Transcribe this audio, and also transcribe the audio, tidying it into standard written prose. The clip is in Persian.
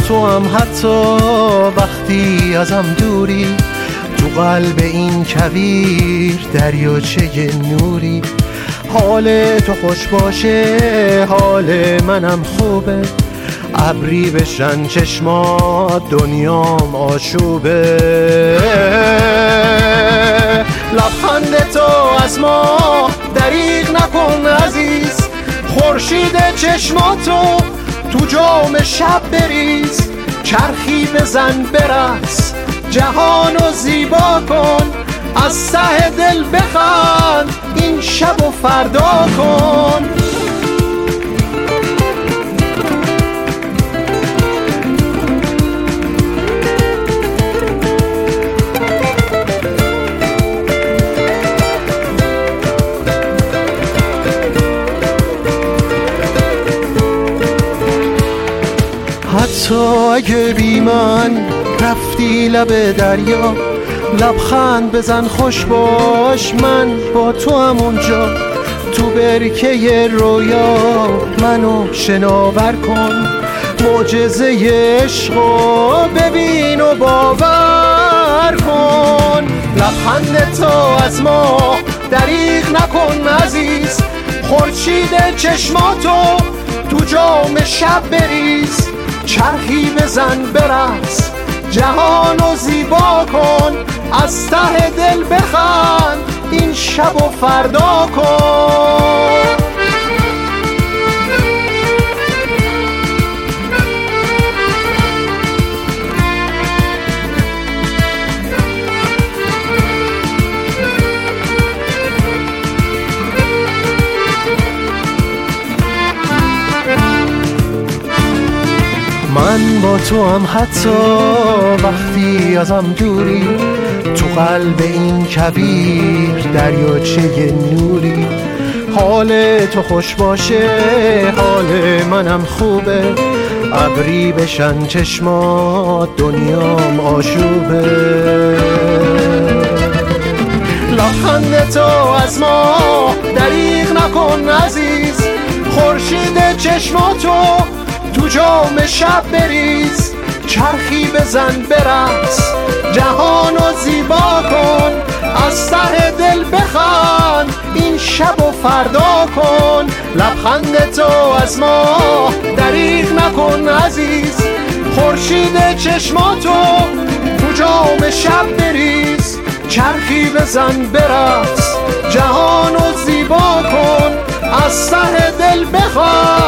تو هم حتی وقتی ازم دوری، تو قلب این کویر دریاچه نوری. حال تو خوش باشه حال منم خوبه، ابری بشن چشمات دنیام آشوبه. لبخند تو از ما دریغ نکن عزیز، خورشید چشماتو تو جام شب بریز. چرخی بزن برقص جهانو زیبا کن، از ته دل بخند این شب و فردا کن. حتی اگه بی من رفتی لب دریا، لبخند بزن خوش باش من با تو هم اونجا. تو برکه رویا منو شناور کن، معجزه عشقو ببین و باور کن. لبخند تو از ما دریغ نکن عزیز، خورشید چشماتو تو جام شب بریز. چرخی بزن برقص جهانو زیبا کن، از ته دل بخند این شب و فردا کن. من با تو هم حتی وقتی ازم دوری، تو قلب این کویر دریاچه نوری. حال تو خوش باشه حال منم خوبه، ابری بشن چشمات دنیام آشوبه. لبخند تو از ما دریغ نکن عزیز، خورشید چشماتو تو جام شب بریز. چرخی بزن برقص جهانو زیبا کن، از ته دل بخند این شب و فردا کن. لبخند تو از ما دریغ نکن عزیز، خورشید چشماتو تو جام شب بریز. چرخی بزن برقص جهانو زیبا کن، از ته دل بخند